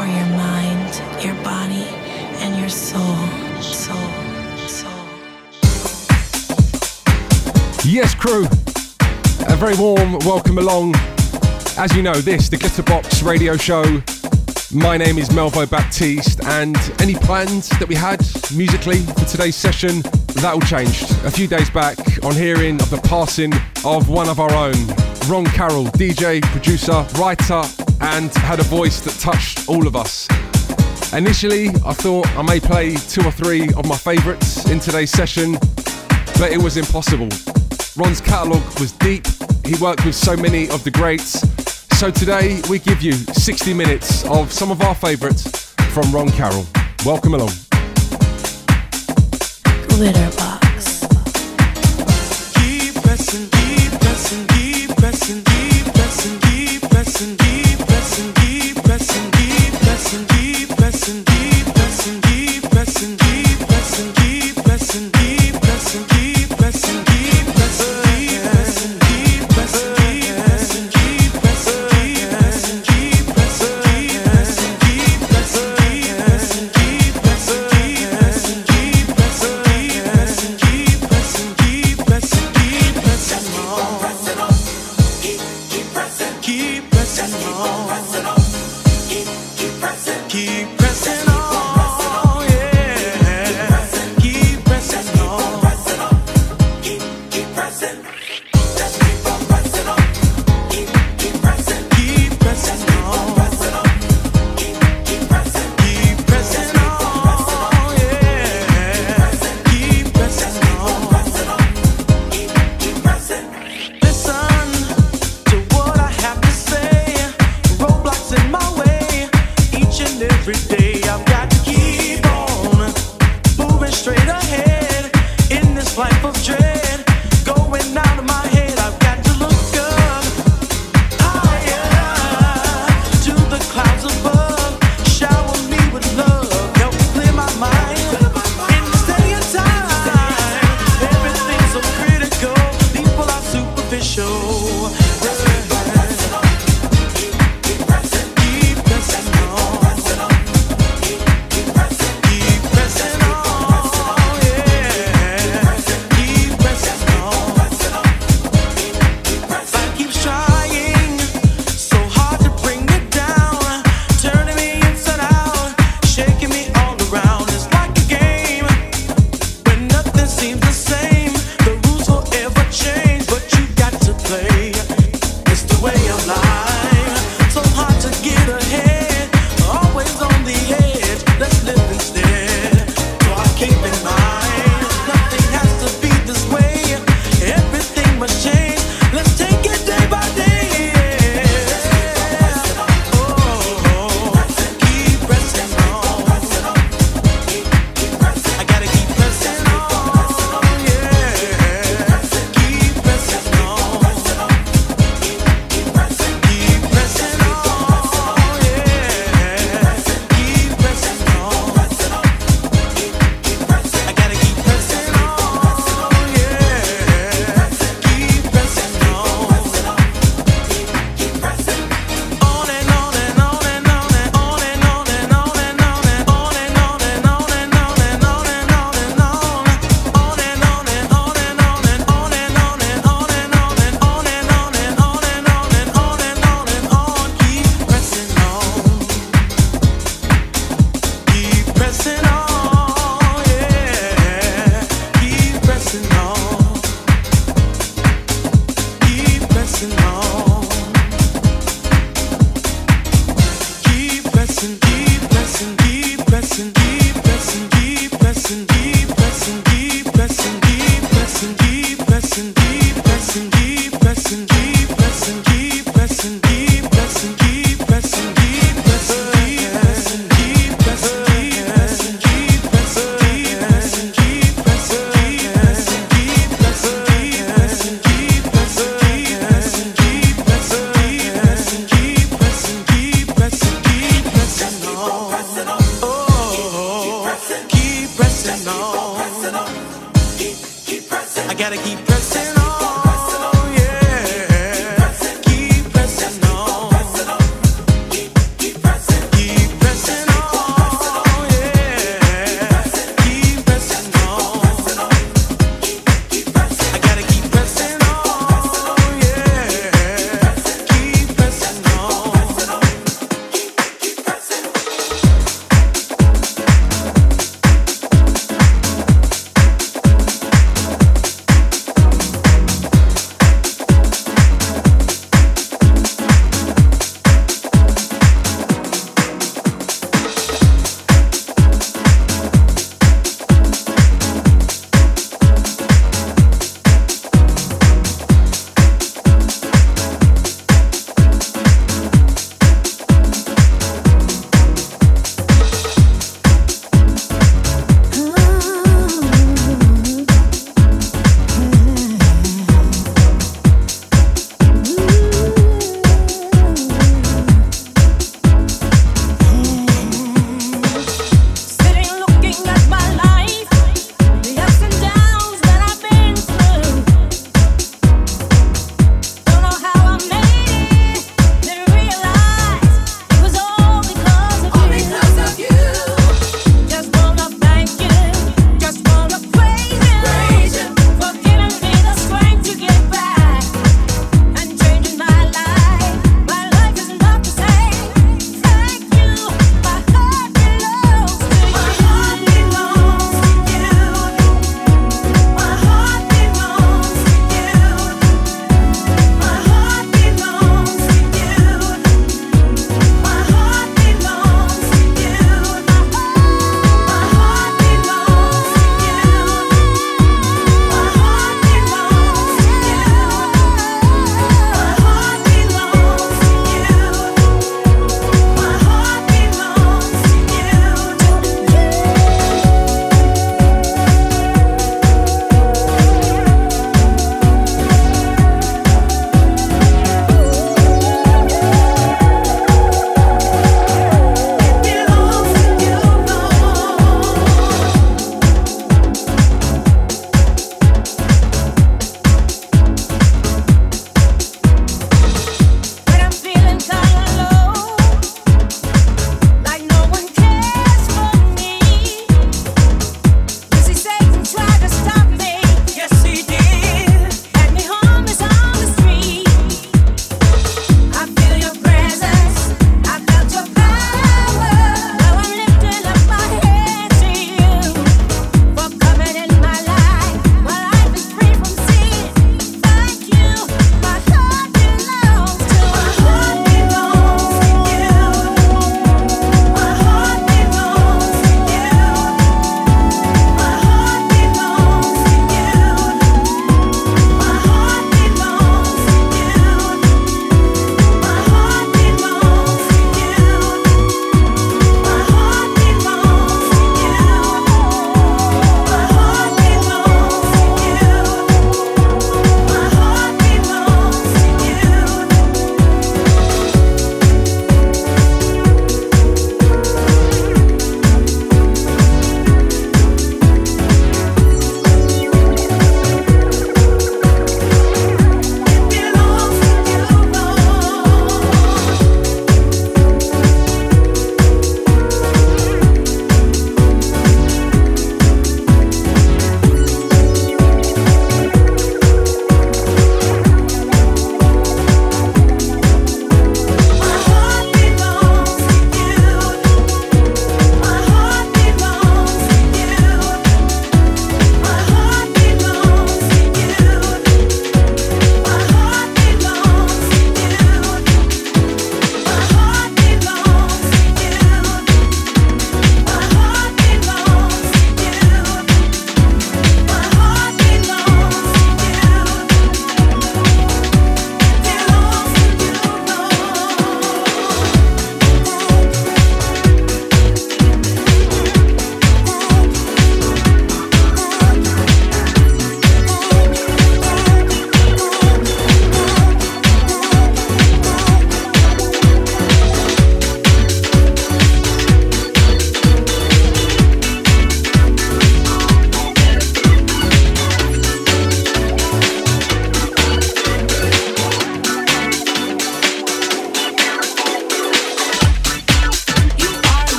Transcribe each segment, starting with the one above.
for your mind, your body, and your soul. Yes, crew, a very warm welcome along. As you know, this, the Glitterbox radio show. My name is Melvo Baptiste, and any plans that we had musically for today's session, that all changed. A few days back, on hearing of the passing of one of our own, Ron Carroll, DJ, producer, writer, and had a voice that touched all of us. Initially, I thought I may play 2 or 3 of my favourites in today's session, but it was impossible. Ron's catalogue was deep, he worked with so many of the greats, so today we give you 60 minutes of some of our favourites from Ron Carroll. Welcome along. Glitterbox. Keep pressing, keep pressing, keep pressing, keep pressing, keep pressing, keep pressing, keep pressing, keep pressing, keep pressing, keep pressing, keep pressing, keep pressing, keep pressing, keep pressing, keep pressing.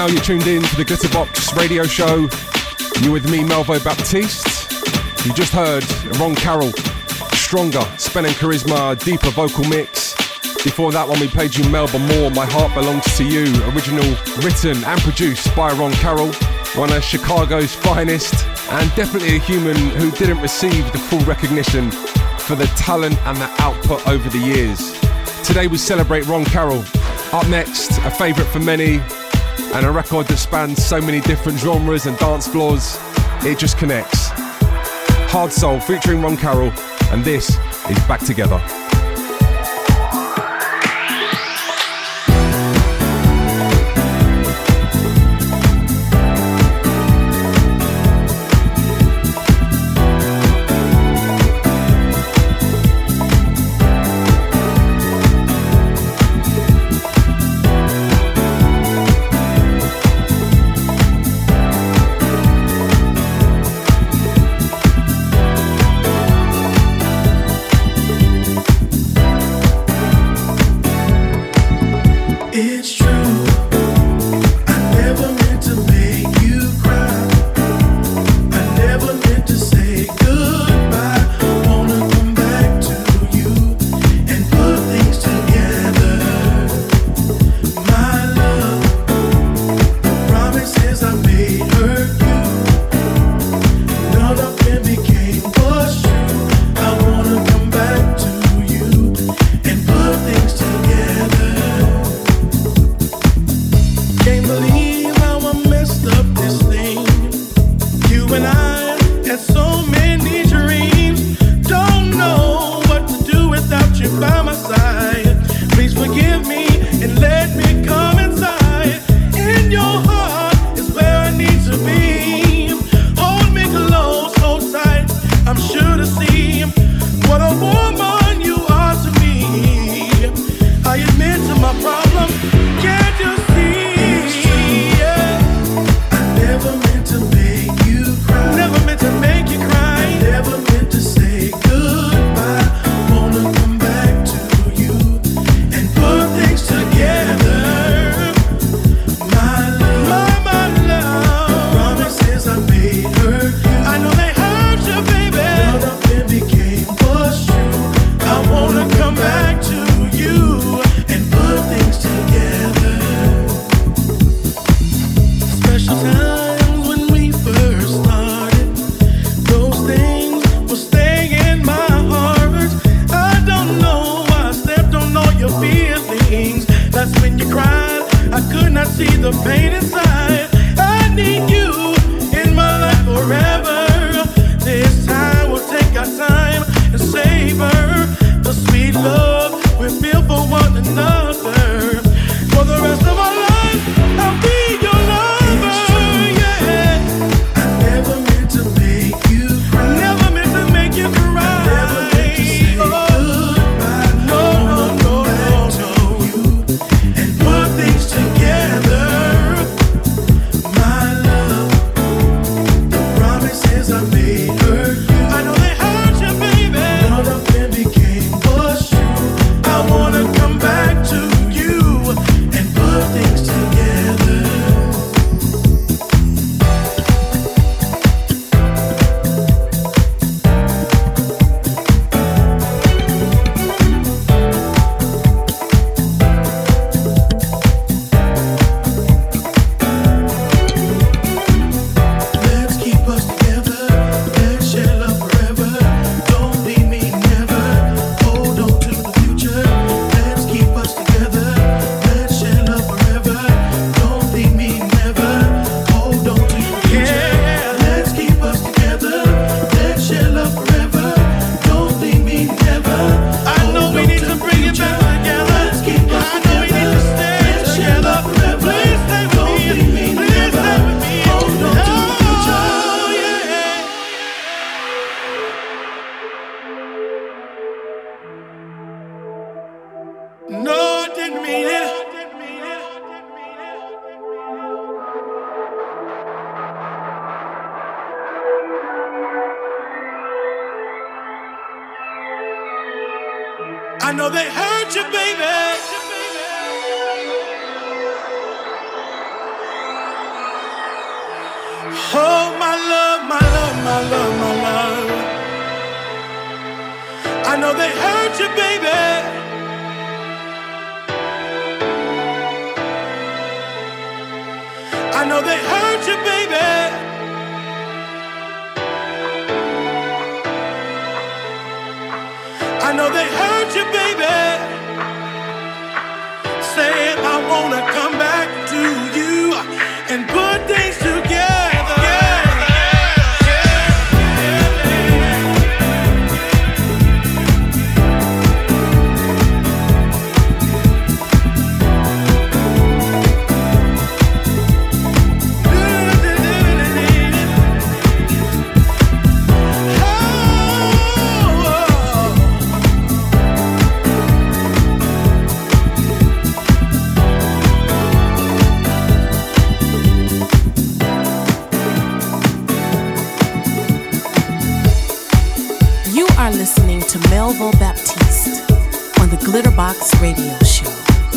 now, you're tuned in to the Glitterbox radio show. You're with me, Melvo Baptiste. You just heard Ron Carroll, Stronger, Spin and Charisma, deeper vocal mix. Before that one, we played you Melba Moore, My Heart Belongs to You, original written and produced by Ron Carroll, one of Chicago's finest, and definitely a human who didn't receive the full recognition for the talent and the output over the years. Today we celebrate Ron Carroll. Up next, a favourite for many, and a record that spans so many different genres and dance floors. It just connects. Hard Soul featuring Ron Carroll, and this is Back Together. I know they hurt you, baby. I know they hurt you, baby. I know they hurt you, baby. I know they hurt you, baby. Saying I wanna come back to you and put things together. Are listening to Melville Baptiste on the Glitterbox Radio Show.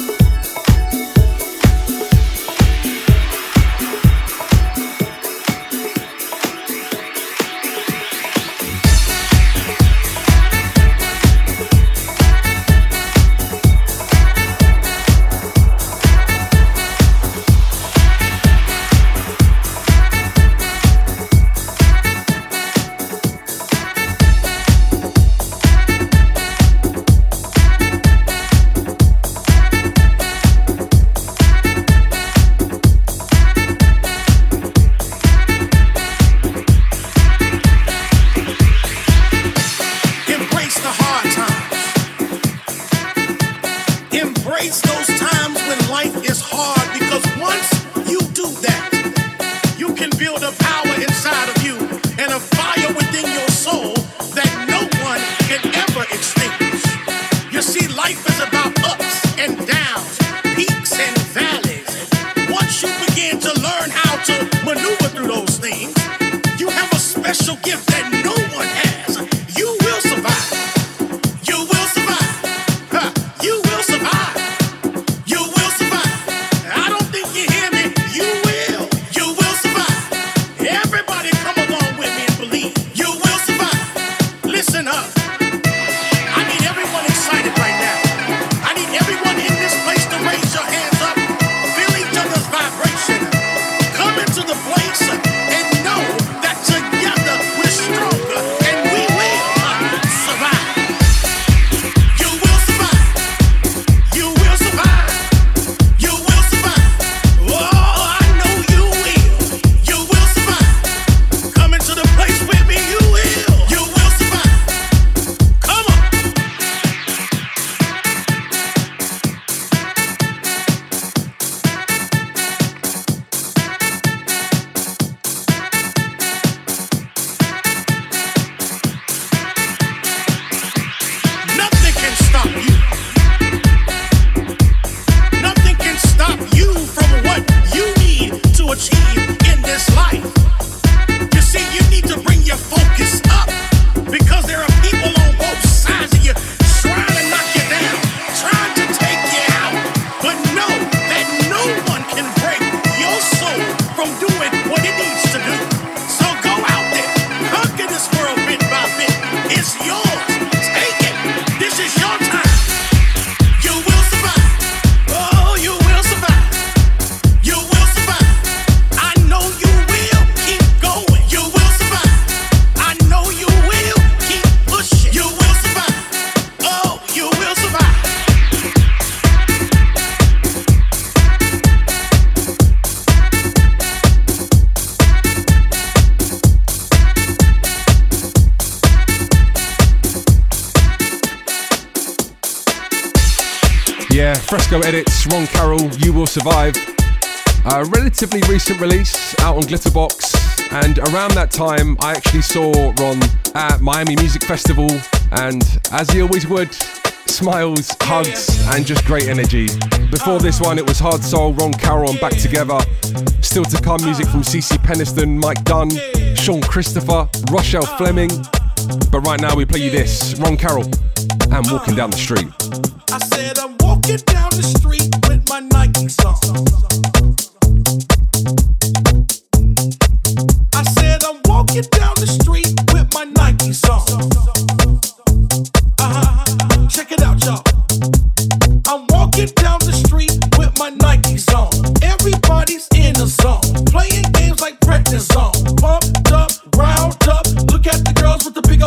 Fresco Edits, Ron Carroll, You Will Survive. A relatively recent release out on Glitterbox, and around that time I actually saw Ron at Miami Music Festival, and as he always would, smiles, hugs and just great energy. Before this one it was Hard Soul, Ron Carroll and Back Together. Still to come music from CC Peniston, Mike Dunn, Sean Christopher, Rochelle Fleming. But right now we play you this, Ron Carroll and Walking Down the Street. I said I'm walking down the street with my Nike song. I said I'm walking down the street with my Nike song.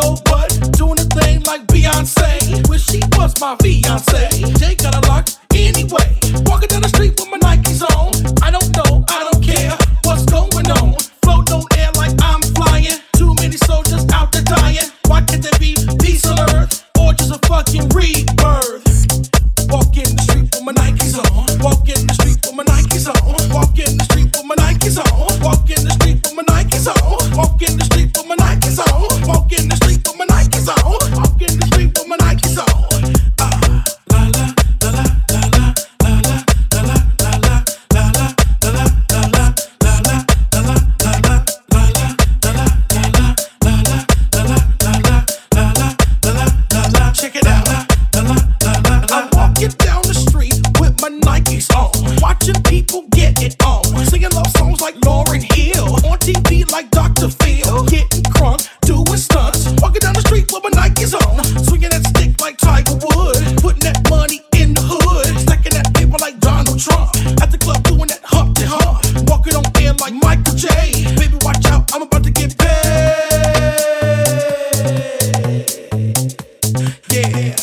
know what? Doing a thing like Beyonce. Wish she was my fiance. Jay got a lock anyway. Walking down the street with my Nikes on. I don't know, I don't care what's going on. Float on air like I'm flying. Too many soldiers out there dying. Why can't there be peace on earth? Or just a fucking rebirth? Walk in the street with my Nikes on. Walk in the street with my Nikes on. Walk in the street with my Nikes on. Walk in the street with my Nikes on. Walk in the street with my Nikes on. Walk in the street with my Nikes on. Walk in the street with my Nikes on. La la la la la la la la la la la la la la la la la la. Check it out. I'm walking down the street with my Nikes on, watching people get it on, singing love songs like Lauryn Hill, on TV like Dr. Phil, getting crunk, doing stunts, walking down the street with my Nikes on, swinging that stick like Tiger Woods, putting that money in the hood, stacking that paper like Donald Trump, at the club doing that Humpty Hump, walking on air like Michael J. Baby, watch out, I'm about to get paid. Yeah.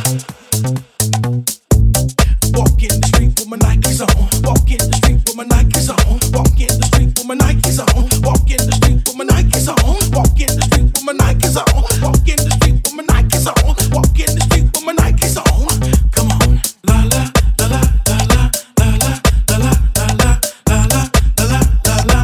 Walk in the street with my Nikes on. Walk in the street with my Nikes on. Walk in the street with my Nikes on. Walk in the street with my Nikes on. Walk in the street with my Nikes on. Walk in the street with my Nikes on. Walk in the street with my Nikes on. Come on. La la la la la la la la la la la la la la la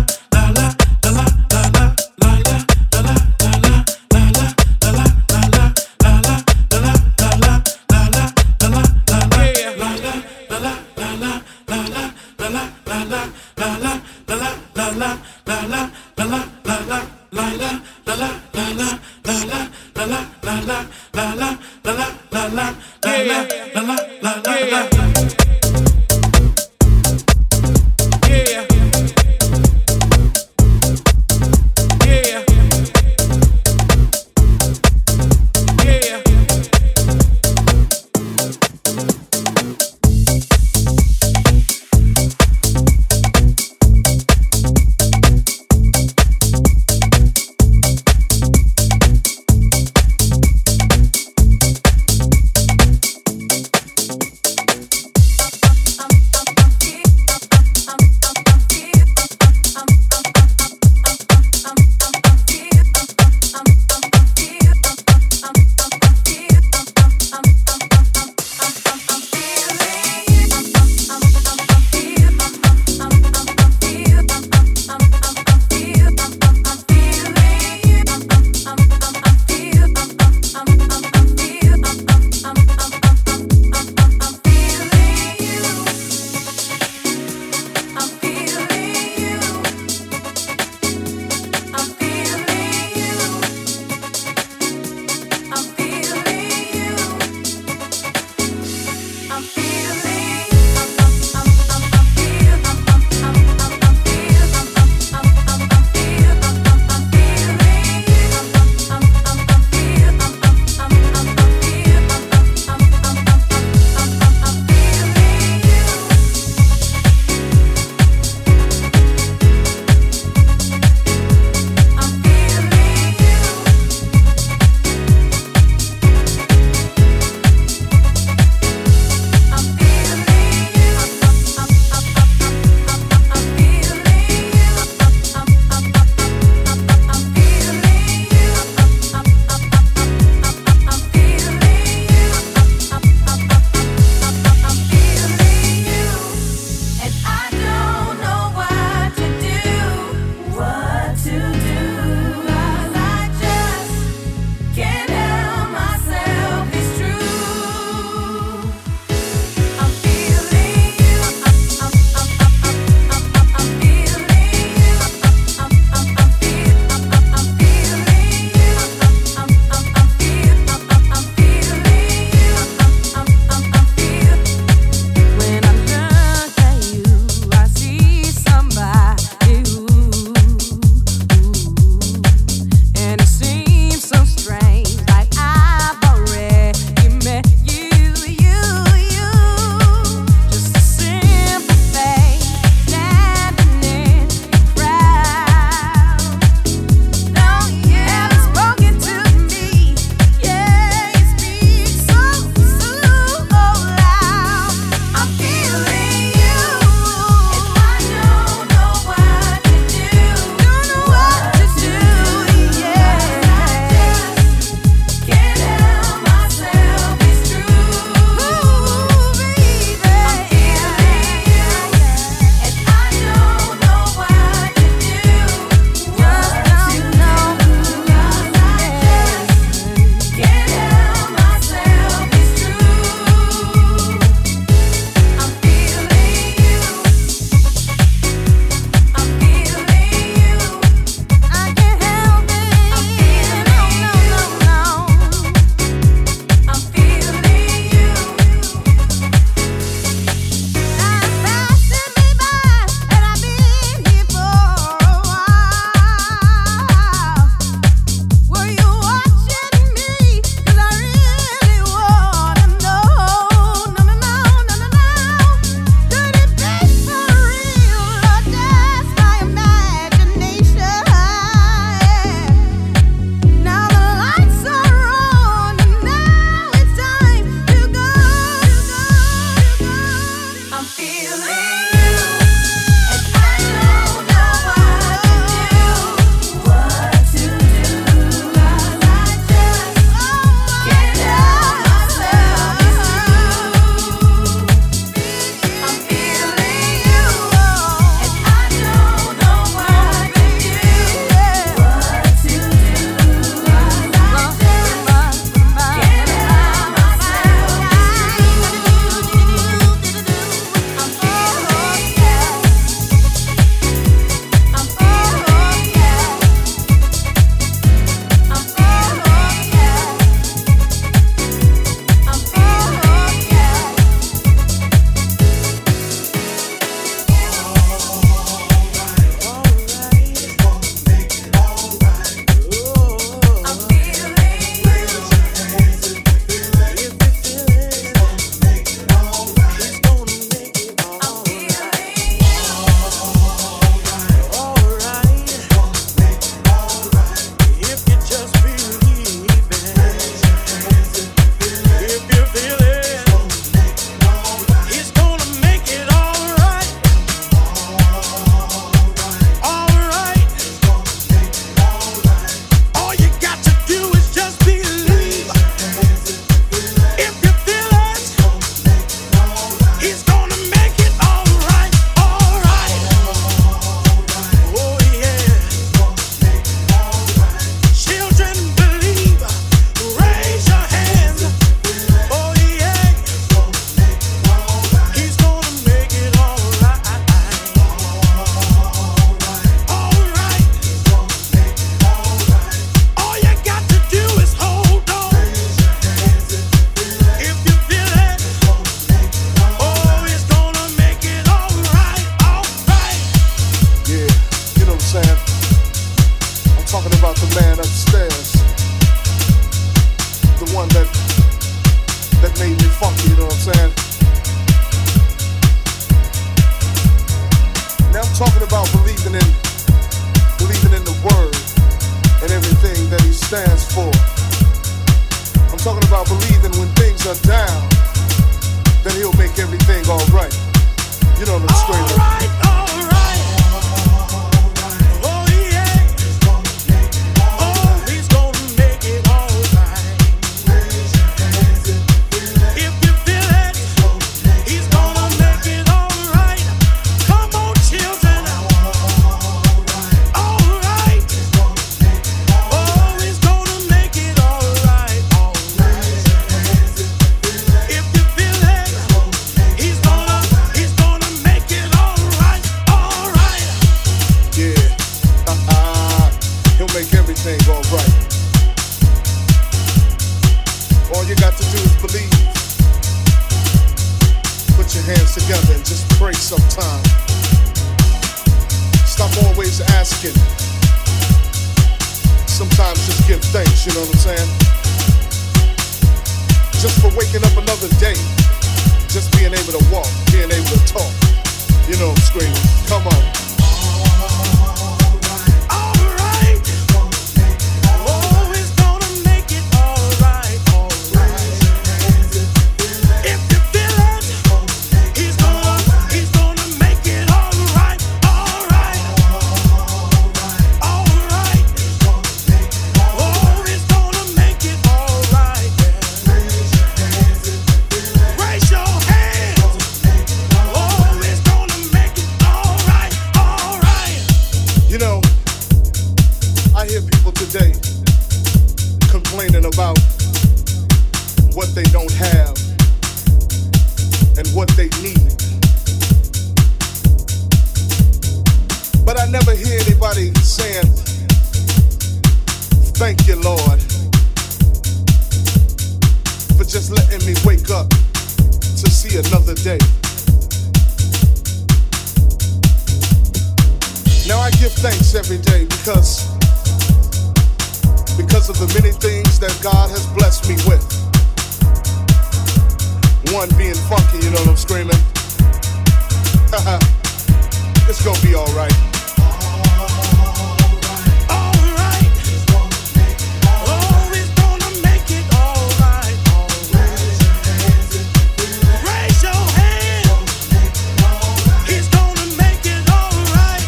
stands for. I'm talking about believing when things are down, that he'll make everything alright. You know what I'm screaming. Alright, alright. Oh yeah. Oh, he's gonna make it alright. If you feel it, he's gonna make it alright. Come on, children. Alright. Oh, he's gonna make it alright. If you feel it, he's gonna make it alright. Alright. Yeah. He'll make everything alright. All you got to do is believe. Put your hands together and just pray sometime. Stop always asking. Sometimes just give thanks, you know what I'm saying? Just for waking up another day. Just being able to walk, being able to talk. You know I'm screaming. Come on. Alright. Oh, he's gonna make it alright. If you feel it, he's gonna make it alright. Alright. Alright. Oh, he's gonna make it alright. Raise your hands. Oh, he's gonna make it alright. Alright. You know, I hear people today complaining about what they don't have and what they need. But I never hear anybody saying, thank you, Lord, for just letting me wake up to see another day. Now I give thanks every day because of the many things that God has blessed me with. One being funky, you know what I'm screaming? It's gonna be alright. Alright. Oh, he's gonna make it alright. Raise your hand. He's gonna make it alright.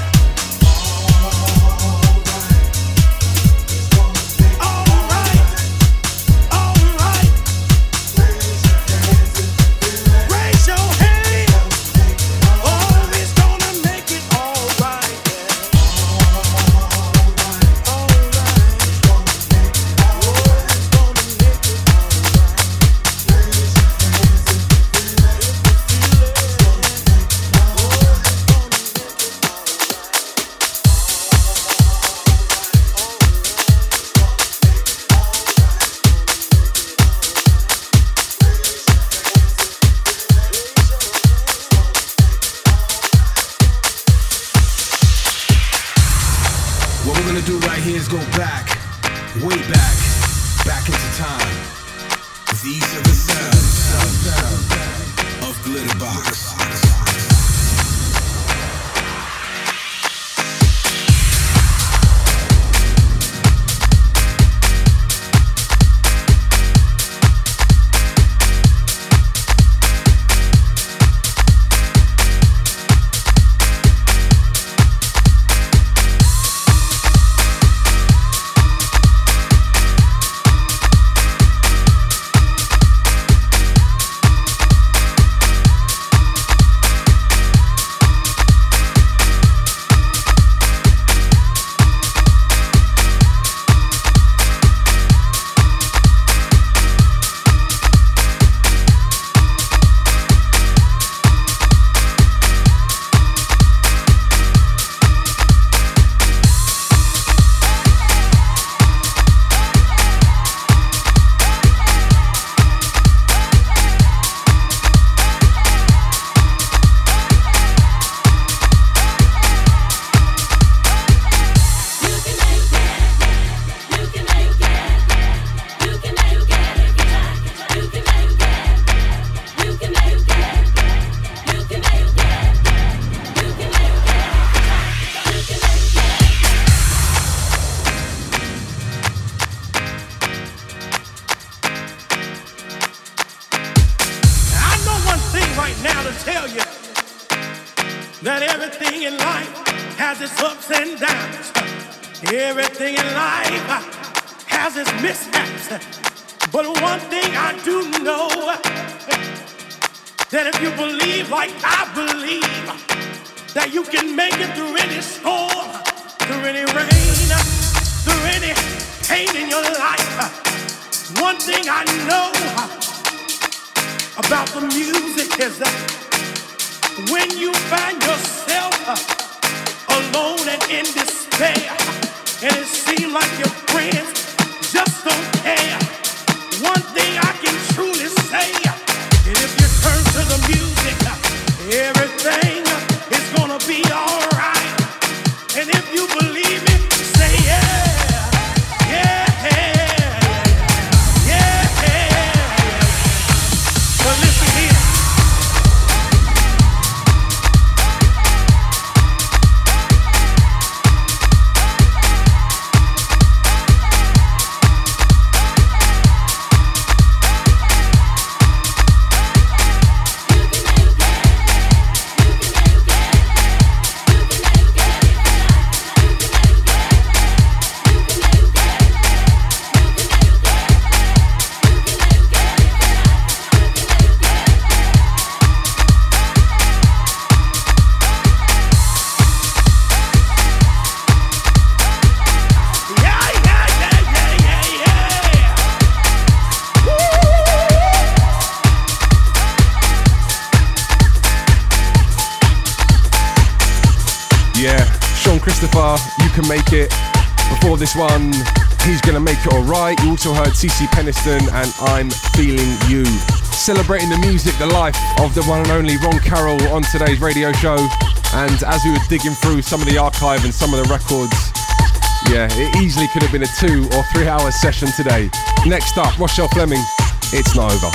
Alright. Alright. Raise your hand. Oh, he's gonna make it alright. What we're gonna do right here is go back, way back into time. These are the sounds of Glitterbox. tell you that everything in life has its ups and downs. Everything in life has its mishaps. But one thing I do know, that if you believe like I believe, that you can make it through any storm, through any rain, through any pain in your life. One thing I know about the music is that when you find yourself alone and in despair, and it seems like your friends just don't care, one thing I can truly say, and if you turn to the music, everything is gonna be alright. And if you believe it, say yeah, yeah, yeah, yeah. But listen here. Christopher, You Can Make It. Before this one, He's Gonna Make It Alright. You also heard CeCe Peniston and I'm Feeling You. Celebrating the music, the life of the one and only Ron Carroll on today's radio show. And as we were digging through some of the archive and some of the records, yeah, it easily could have been a 2 or 3 hour session today. Next up, Rochelle Fleming, It's Not Over.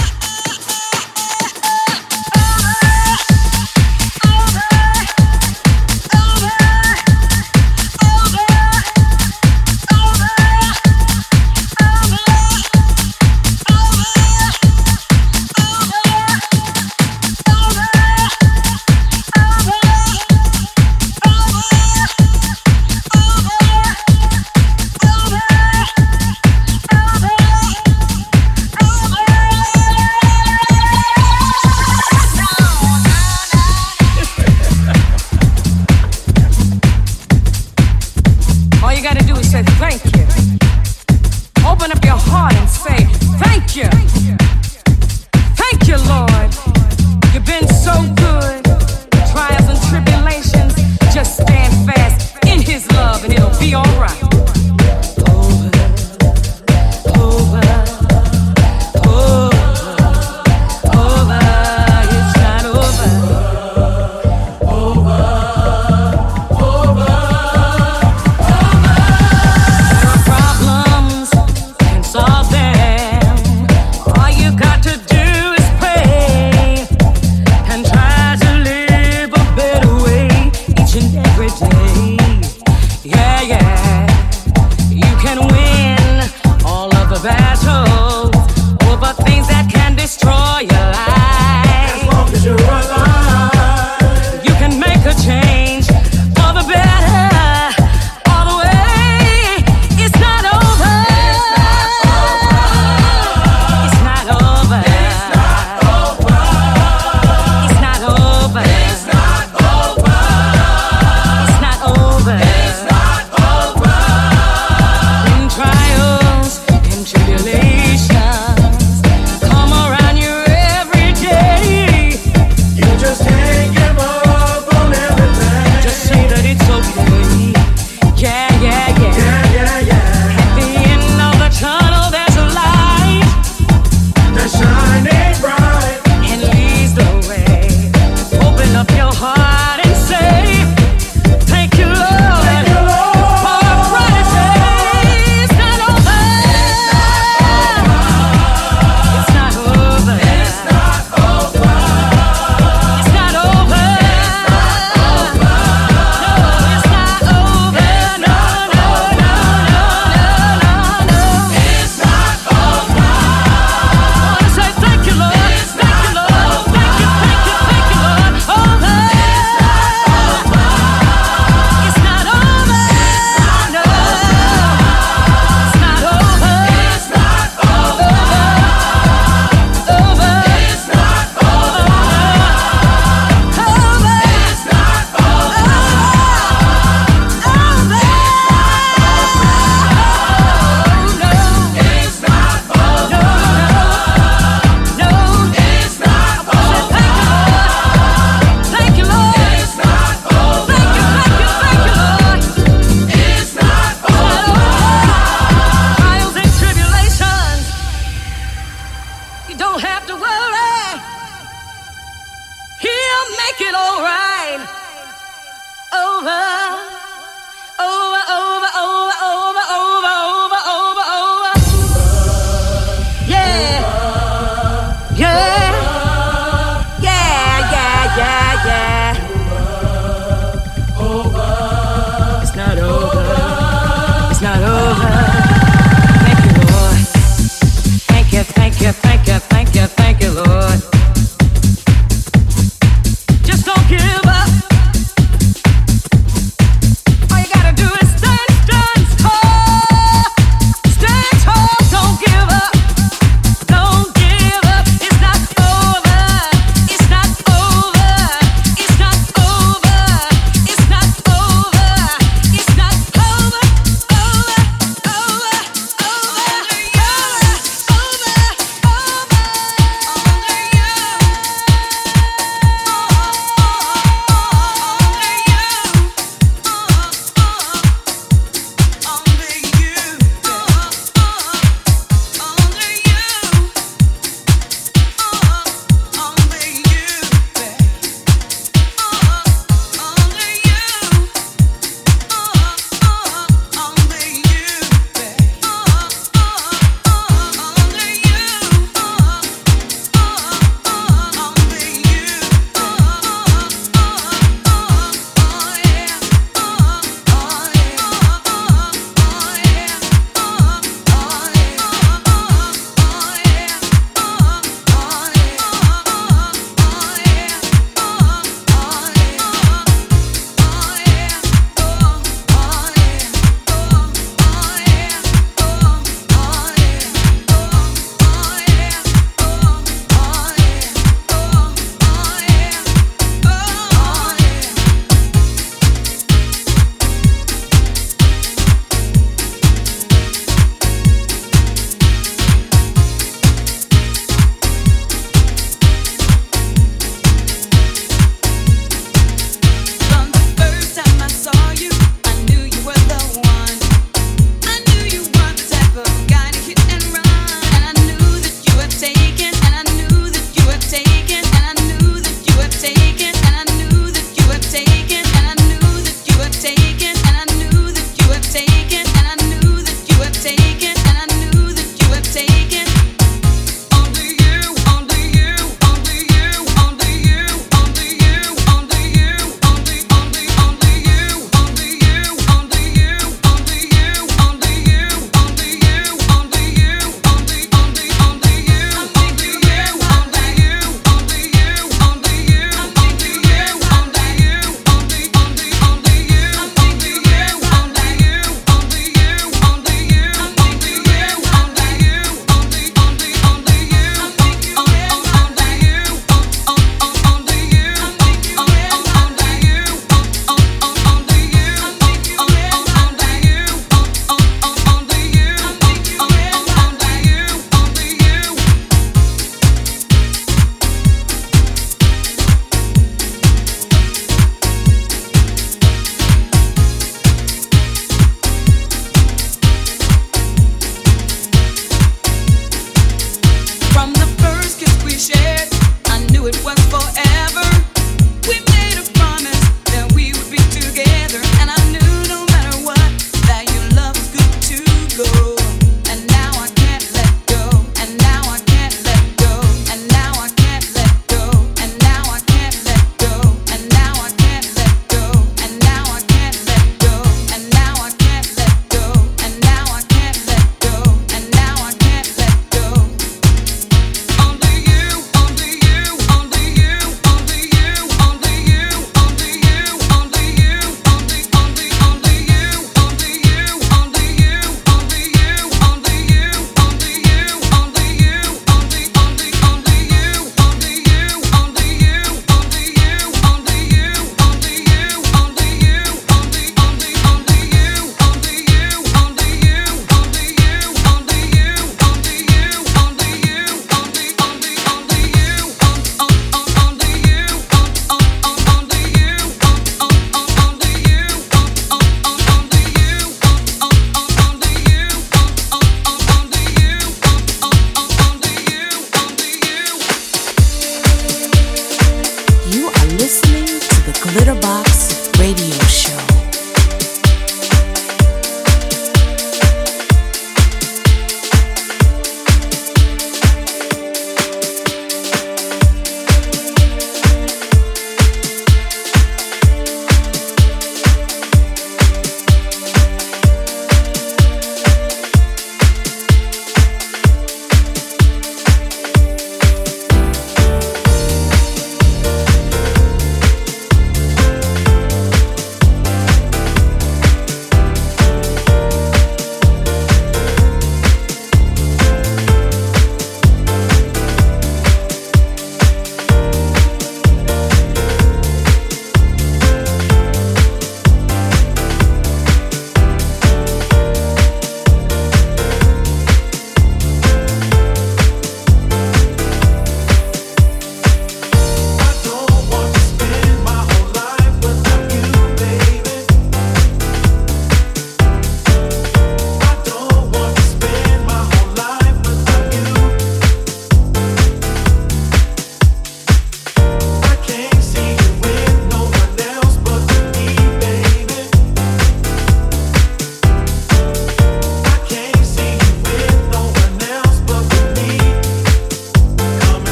don't have to worry. He'll make it all right. Over, over, over, over, over, over, over, over, over. Yeah, yeah, yeah, yeah, yeah, yeah. It's not over. It's not over. Thank you, Lord. Thank you, thank you, thank you, thank you, thank you, Lord. Just don't give up.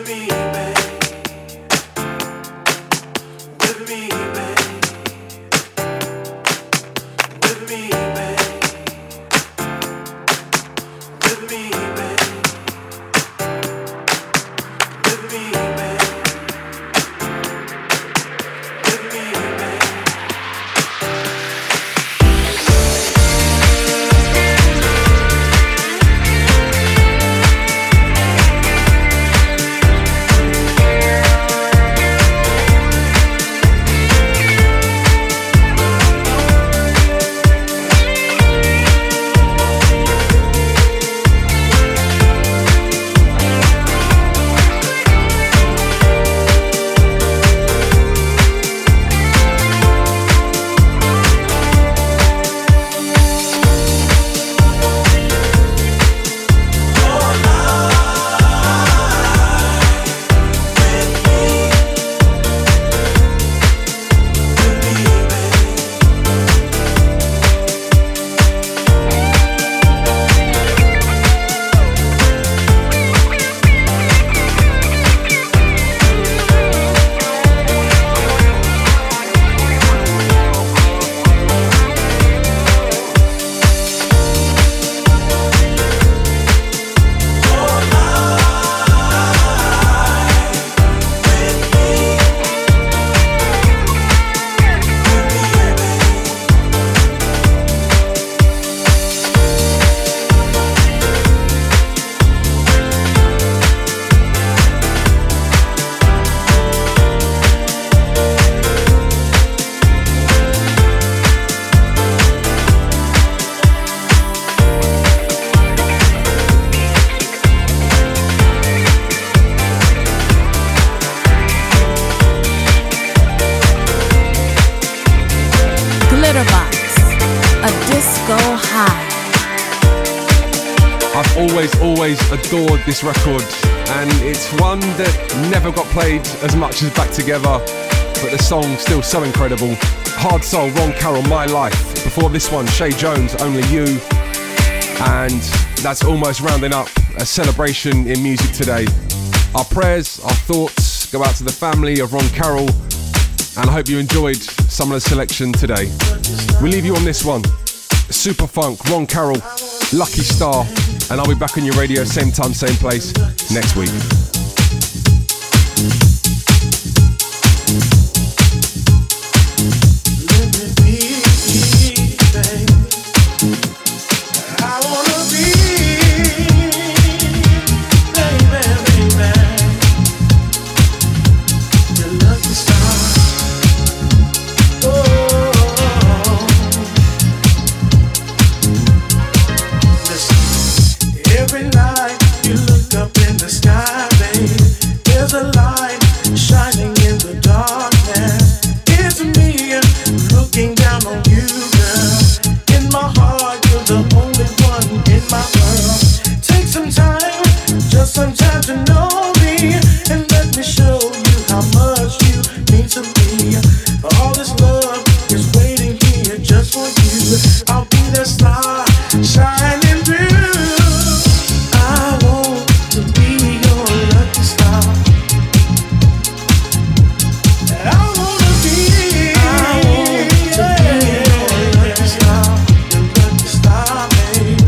Always adored this record, and it's one that never got played as much as Back Together, but the song's still so incredible. Hard Soul, Ron Carroll, My Life. Before this one, Shay Jones, Only You. And that's almost rounding up a celebration in music today. Our prayers, our thoughts go out to the family of Ron Carroll, and I hope you enjoyed some of the selection today. We leave you on this one. Super Funk, Ron Carroll, Lucky Star, and I'll be back on your radio same time, same place next week. Every night you look up in the sky, babe. There's a light shining in the darkness. It's me looking down on you, girl. In my heart, you're the only one in my world. Take some time, just some time to know me, and let me show you how much you mean to me. All this love is waiting here just for you. I'll be the star shining through. I want to be your lucky star. I want to be your lucky star, babe.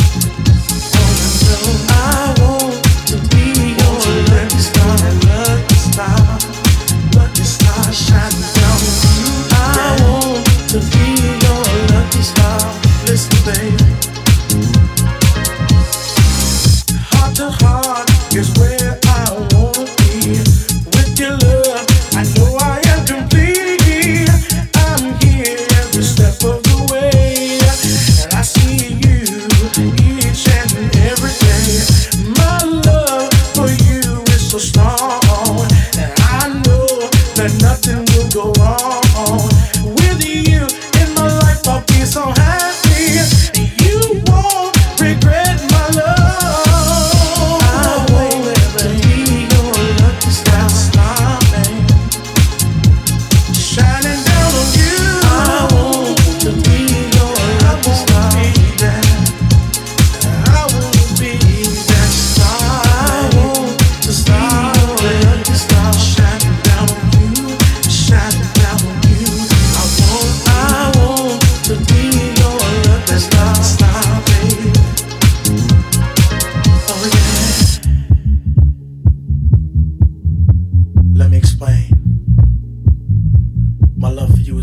I want to be your lucky star, lucky star shining down on you. I want to be your lucky star. Listen, baby. Heart to heart is where I wanna be. With your love, I know I am complete. I'm here every step of the way, and I see you each and every day. My love for you is so strong, and I know that nothing will go wrong. With you in my life, I'll be so happy. You won't regret my love. I want to be your lucky star, babe. Shining down on you. I want to be your lucky star. I want to be that star. I want to be your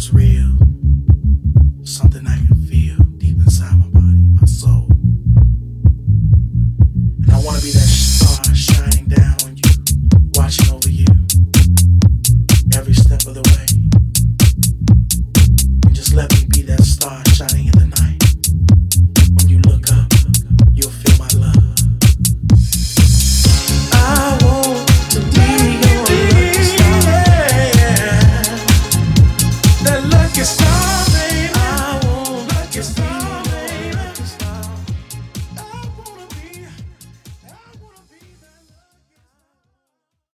was real.